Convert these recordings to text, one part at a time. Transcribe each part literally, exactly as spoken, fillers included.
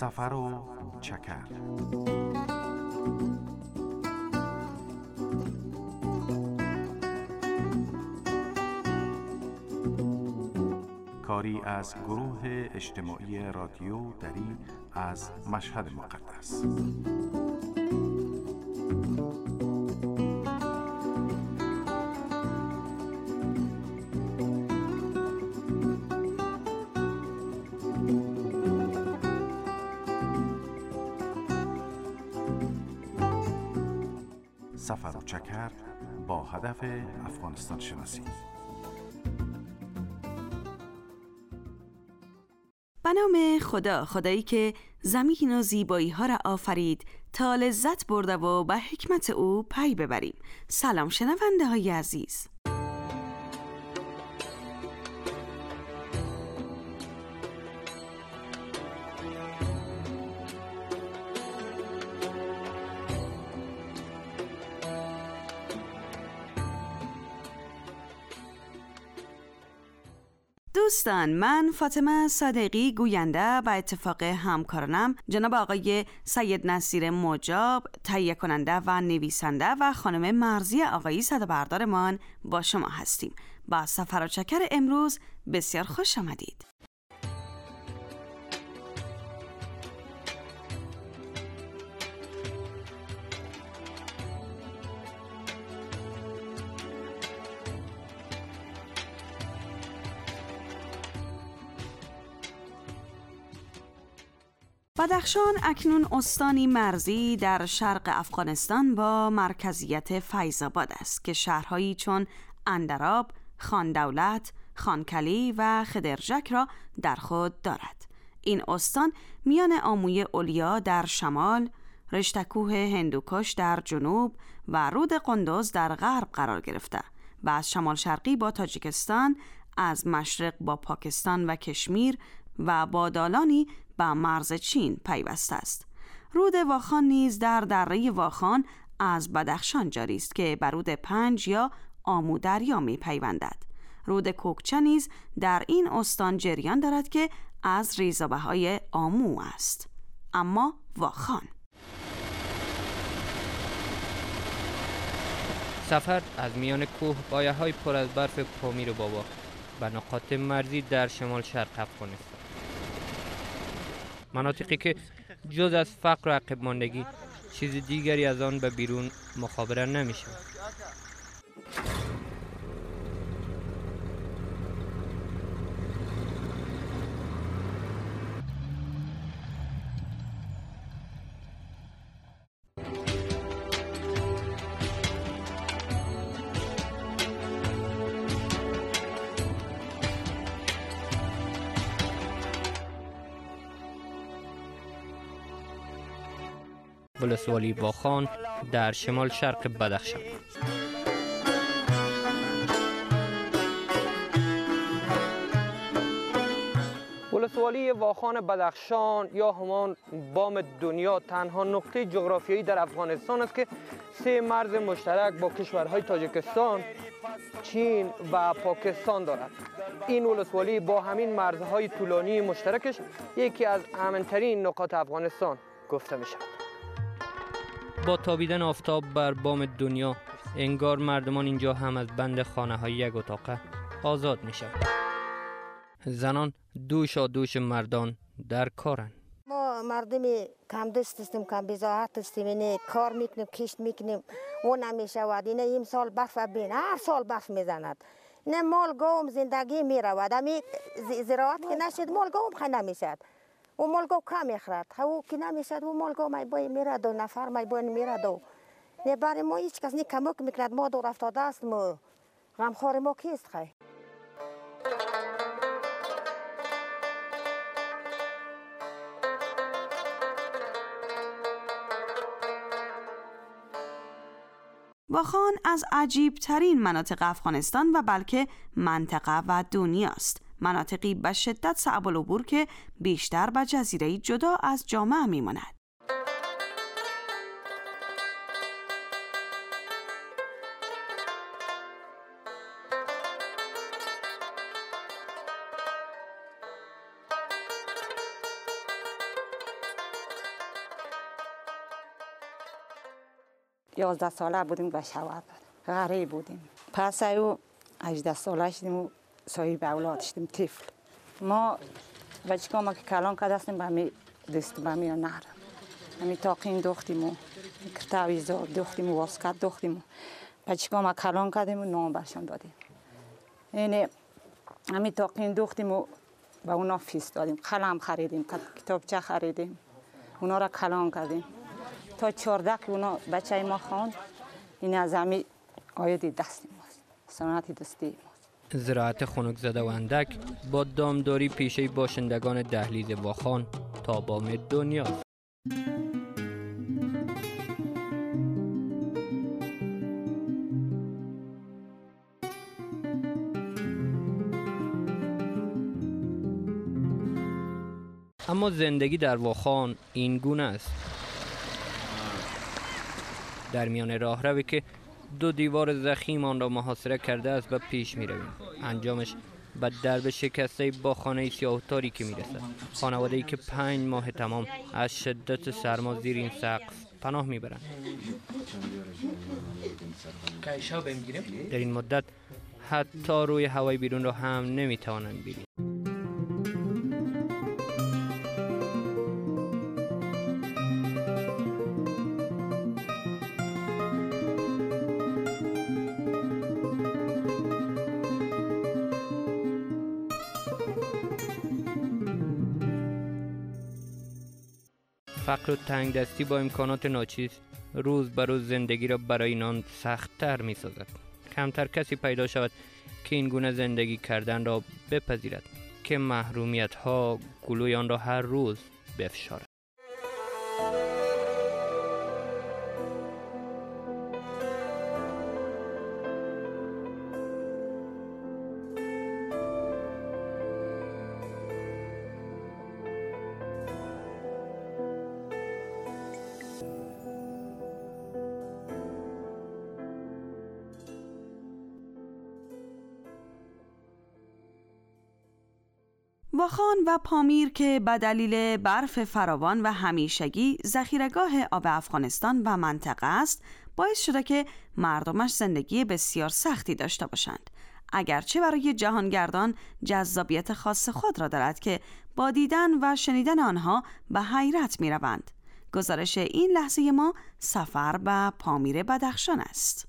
سفر و چکر. کاری از گروه اجتماعی رادیو دری از مشهد مقدس. سفر و چکر با هدف افغانستان شناسی. به نام خدا، خدایی که زمین و زیبایی ها را آفرید تا لذت برده و به حکمت او پی ببریم. سلام شنونده های عزیز. دوستان، من فاطمه صادقی گوینده به اتفاق همکارانم جناب آقای سید نصیر مجاب تهیه کننده و نویسنده و خانم مرضیه آقایی صدابردارمان با شما هستیم. با سفر و چکر امروز بسیار خوش آمدید. بدخشان اکنون استانی مرزی در شرق افغانستان با مرکزیت فیض آباد است که شهرهایی چون اندراب، خاندولت، خانکلی و خدرجک را در خود دارد. این استان میان آموی اولیا در شمال، رشتکوه هندوکش در جنوب و رود قندوز در غرب قرار گرفته و از شمال شرقی با تاجیکستان، از مشرق با پاکستان و کشمیر و با دالانی به مرز چین پیوسته است. رود واخان نیز در دره واخان از بدخشان جاری است که به رود پنج یا آمو دریا می پیوندد. رود کوکچه نیز در این استان جریان دارد که از ریزابه‌های آمو است. اما واخان سفر از میان کوه پایه‌های پر از برف پامیر بابا به نقاط مرزی در شمال شرق افغانستان، مناطقی که جز از فقر و عقب ماندگی چیز دیگری از آن به بیرون مخابره نمیشه. ولسوالی واخان در شمال شرق بدخشان. ولسوالی واخان بدخشان یا همان بام دنیا تنها نقطه جغرافیایی در افغانستان است که سه مرز مشترک با کشورهای تاجیکستان، چین و پاکستان دارد. این ولسوالی با همین مرزهای طولانی مشترکش یکی از امن‌ترین نقاط افغانستان گفته می شود. با تابیدن آفتاب بر بام دنیا انگار مردمان اینجا هم از بند خانه های یک اتاقه آزاد می شود. زنان دوشا دوش مردان در کارن. ما مردمی کم دست هستیم، کم بزاحت هستیم، اینه کار میکنیم، کشت میکنیم، اون نمی شود. اینه این سال برف بین، هر سال برف میزند. اینه مال گوم زندگی میرود. امی زراعت که نشد مال گوم خیلی نمیشد. و مالگو کم میخورد، او که نمیشد و مالگو مای بای میرد و نفر مای بای میرد و نه برای ما هیچ کس نی کمک میکند. ما دور افتاده است، ما غمخوار ما کیست خیلی. واخان از عجیب ترین مناطق افغانستان و بلکه منطقه و دنیاست. مناطقی به شدت صعب العبور که بیشتر به جزیره جدا از جامعه میماند. یازده ساله بودیم به شوهر غریب بودیم. پس او هجده ساله شدیم و صاحب اولاد شدیم طفل. ما بچه ما که کلان کرده هستیم به می دست به می نهر همی تاقین دوختیم و کرتاویزا دوختیم و واسکت دوختیم. بچه ما کلان کردیم و نام برشان دادیم. یعنی همی تاقین دوختیم و به اونا فیس دادیم. قلم خریدیم، کتابچه خریدیم، اونا را کلان کردیم تا چهارده که اونا بچه ما خواند. این از همی آیدی دستی ماست، صنعت دستی ماست. زراعت خنک زده و اندک با دامداری پیشه باشندگان دهلیز واخان تا بام دنیاست. اما زندگی در واخان این گونه است. در میان راهروی که دو دیوار ضخیم آن را محاصره کرده است و پیش می رویم. انجامش به درب شکسته با خانه سیاه و تاریکی می رسد. خانواده‌ای که پنج ماه تمام از شدت سرما زیر این سقف پناه می برند. در این مدت حتی روی هوای بیرون را هم نمی توانند ببینند. فقر و تنگ دستی با امکانات ناچیز روز به روز زندگی را برای اینان سخت‌تر می سازد. کمتر کسی پیدا شود که این گونه زندگی کردن را بپذیرد که محرومیت ها گلوی آن را هر روز بفشارد. واخان و پامیر که به دلیل برف فراوان و همیشگی ذخیره‌گاه آب افغانستان و منطقه است، باعث شده که مردمش زندگی بسیار سختی داشته باشند. اگرچه برای جهانگردان جذابیت خاص خود را دارد که با دیدن و شنیدن آنها به حیرت می روند. گزارش این لحظه ما سفر به پامیر بدخشان است.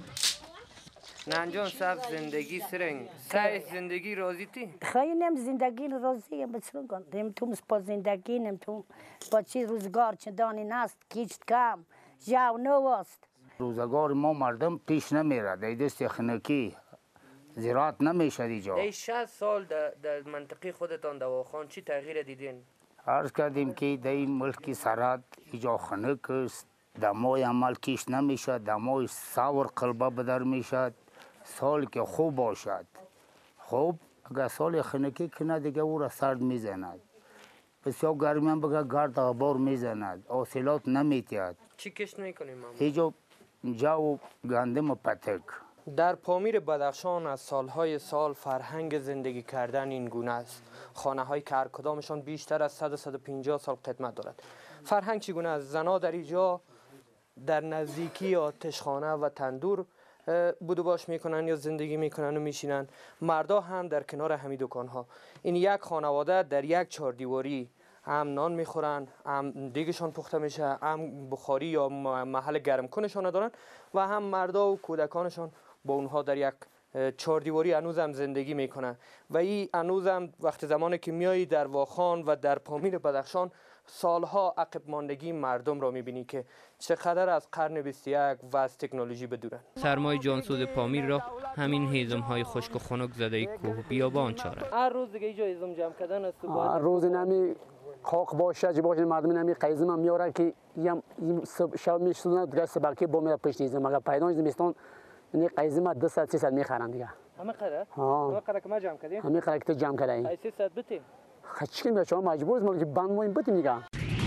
نانجان صاحب زندگی سرنگ سعی زندگی راضی تی خیلی نم زندگی راضی ام بسرون کن دیم تو مسپا زندگی نم تو با چی روزگار چندانی نست کیچت کم جاو نواست. روزگار ما مردم پیش نمیره در دست خنکی زراعت نمیشه دیجا. ای شصت سال در, در منطقه خودتان در واخان چی تغییر دیدین؟ عرض کردیم که در این ملک سرحد ایجا خنک است، دمای عمل کیش نمیشه، دمای سور قلبه بدر میشد. سال که خوب باشد خوب، اگر سال خنکی کنه دیگه او را سرد میزند. بسیار گرمی هم بگه گرد غبار میزند، حاصلات نمیتید. چی کشت میکنیم ماما؟ ایجا جو گندم و پتک. در پامیر بدخشان از سالهای سال فرهنگ زندگی کردن این گونه است. خانه های که هر کدامشان بیشتر از صد تا صد و پنجاه سال قدمت دارد. فرهنگ چگونه است؟ زنها در اینجا در نزدیکی آتشخانه و تندور بودو باش میکنن یا زندگی میکنن و میشینن. مردا هم در کنار همین دکان ها. این یک خانواده در یک چهار دیواری هم نان میخورن، هم دیگشان پخته میشه، هم بخاری یا محل گرم کنشان دارن و هم مردا و کودکانشان با اونها در یک چهار دیواری هنوز هم زندگی میکنن. و این هنوز هم وقت زمانی که میایی در واخان و در پامیر بدخشان سالها عقب ماندگی مردم را میبینی که چقدر از قرن بیست و یک و از تکنولوژی بدورن. سرمای جانسوز پامیر را همین هیزم های خشک و خنک زده کوه بیابان چارد. هر روز دیگه اینجا هیزم جمع کردن است. هر روز نمی خاک باشه چه باشه مردم نمی قیزم هم میاره که یم شب میشونن دیگه سباکی با میره پشت هیزم مگه پیدا زمستان این قیزم دو صد سه صد میخرن دیگه. همه قره؟ ها. همه قره که ما جمع کردیم؟ همه قره که جمع کردیم. سه صد بتیم. خچکی میشه شما مجبور است که بند مویم بتیم دیگه.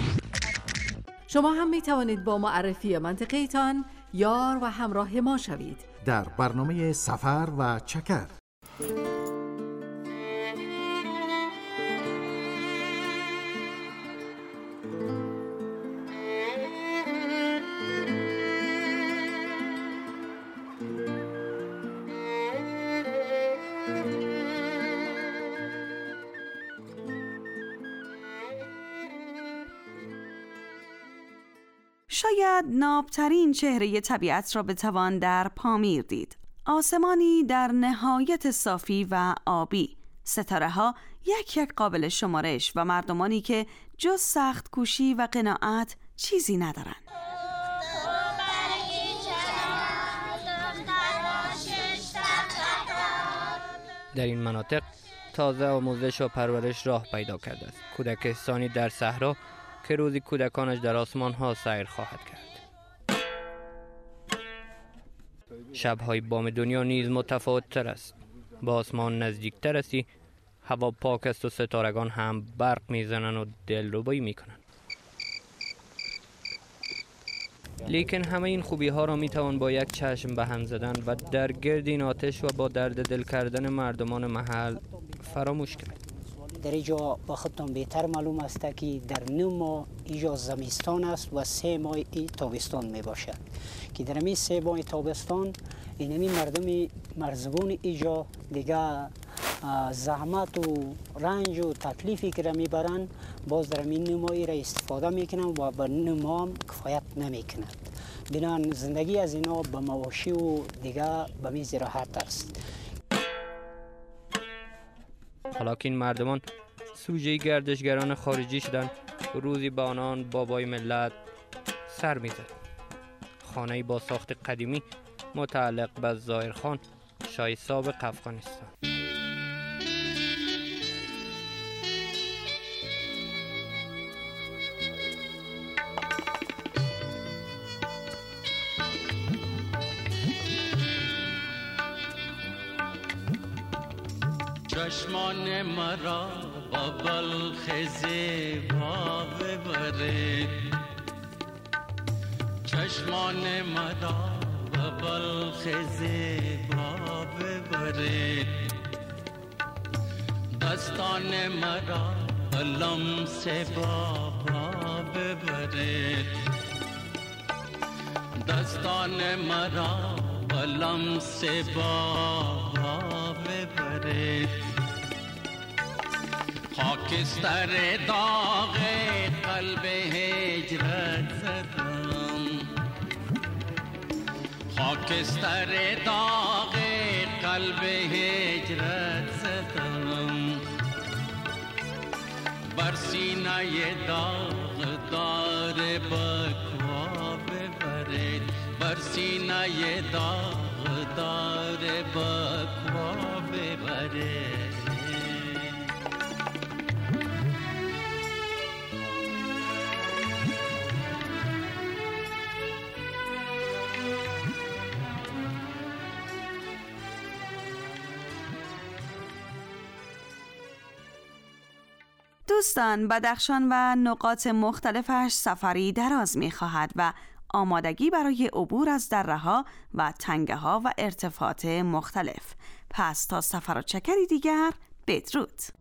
شما هم می توانید با معرفی منطقه ایتان یار و همراه ما شوید در برنامه سفر و چکر. شاید نابترین چهره طبیعت را بتوان در پامیر دید. آسمانی در نهایت صافی و آبی، ستاره ها یک یک قابل شمارش و مردمانی که جز سخت کوشی و قناعت چیزی ندارند. در این مناطق تازه آموزش و پرورش راه پیدا کرده است. کودکستانی در صحرا که روزی کودکانش در آسمان ها سیر خواهد کرد. شب‌های بام دنیا نیز متفاوت تر است. با آسمان نزدیک تر هستی، هوا پاک است و ستارگان هم برق میزنند و دلربایی میکنند. لیکن همه این خوبی ها را میتوان با یک چشم به هم زدن و در گرد این آتش و با درد دل کردن مردمان محل فراموش کرد. در اینجا با خودتان بهتر معلوم است که در نه ماه اینجا زمستان است و سه ماه ای تابستان می باشد که در این سه ماه تابستان اینمی مردم مرزبون اینجا دیگه زحمت و رنج و تکلیفی که را میبرند باز در این نه ماه را استفاده میکنند و به نه ماه هم کفایت نمیکند. بنان زندگی از اینا به مواشی و دیگه به میز راحت است. حالا که این مردمان سوژه گردشگران خارجی شدند، روزی به آنان بابای ملت سر میزد. خانه‌ای با ساخت قدیمی متعلق به ظاهرخان، شاه سابق افغانستان. چشمان مرا با بلخ زیبا ببرید، چشمان مرا با بلخ زیبا ببرید، دستان مرا با لمس بابا ببرید، دستان مرا با لمس بابا ببرید. خاکستر داغ قلب هجرت زدم، خاکستر داغ قلب هجرت زدم، بر سینه داغدار بکوا ببرید، بر سینه داغدار بکوا ببرید. دوستان، بدخشان و نقاط مختلفش سفری دراز می خواهد و آمادگی برای عبور از دره‌ها و تنگه‌ها و ارتفاعات مختلف. پس تا سفر و چکری دیگر، بدرود.